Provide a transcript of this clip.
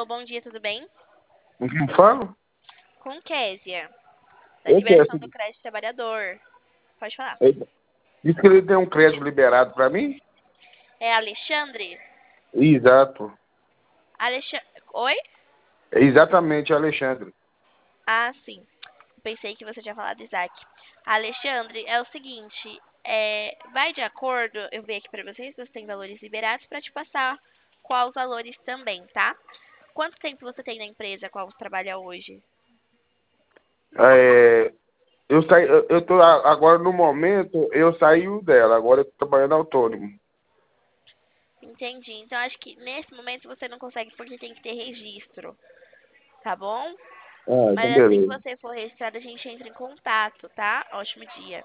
Alô, bom dia, tudo bem? Com quem falo? Com Késia, da Eu liberação quero. do crédito trabalhador. Pode falar. Diz que ele tem um crédito liberado para mim? É Alexandre? Exato. Oi? É exatamente, Alexandre. Ah, sim. Pensei que você tinha falado Isaac. Alexandre, é o seguinte, vai de acordo, eu vi aqui pra vocês, você tem valores liberados pra te passar quais valores também, tá? Quanto tempo você tem na empresa a qual você trabalha hoje? É, eu tô agora no momento, eu saí dela, agora eu tô trabalhando autônomo. Entendi. Então acho que nesse momento você não consegue porque tem que ter registro, tá bom? Ah, então Mas assim que beleza. você for registrado, a gente entra em contato, tá? Ótimo dia.